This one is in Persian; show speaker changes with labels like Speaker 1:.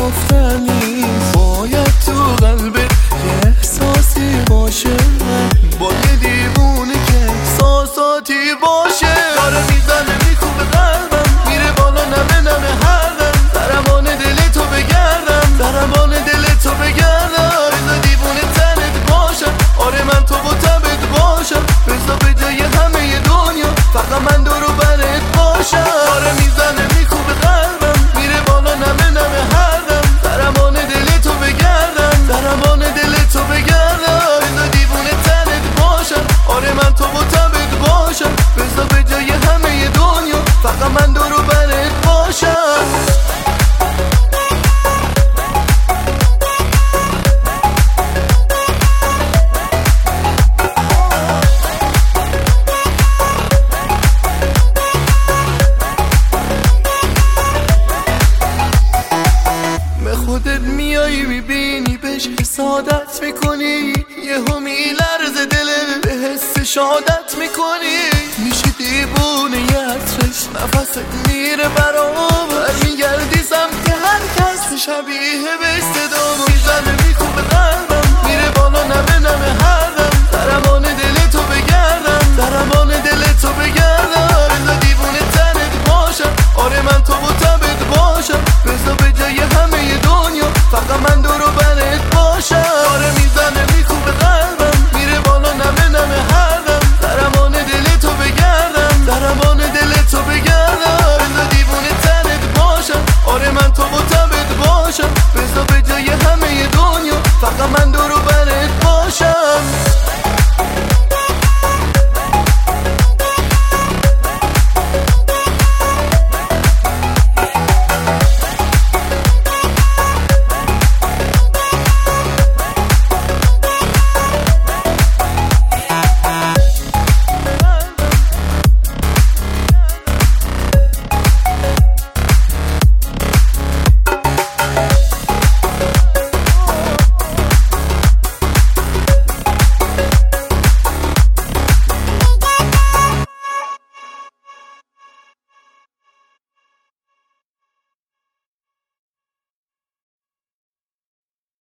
Speaker 1: گفتن نیست، باید تو قلبت یه احساسی باشه، با یه دیوونه که احساساتی باشه. داره میزنه میکوبه قلبم، میره بالا نمه نمه هر دم، ضربان دل تو بگردم، ضربان دل تو بگردم. بذار دیوونه تنت باشم، آره من تو با تبت باشم، بذار به جای همه دنیا فقط من دورو برت باشم. داره میزنه میکوبه قلبم، میره بالا نمه نمه هر دم، ضربان دل تو بگردم، ضربان دل تو بگردم. بذار دیوونه تنت باشم، آره من تو با تبت باشم، بذار به جای همه دنیا فقط من دورو برت باشم. خودت میایی میبینی بهش حسادت میکنی، یهو میلرزه دلت به حس شادت میکنی، میشی دیوونه ی عطرش، نفست میره برام، برمیگردی سمت هر کس شبیه به صدام. میزنه میکوبه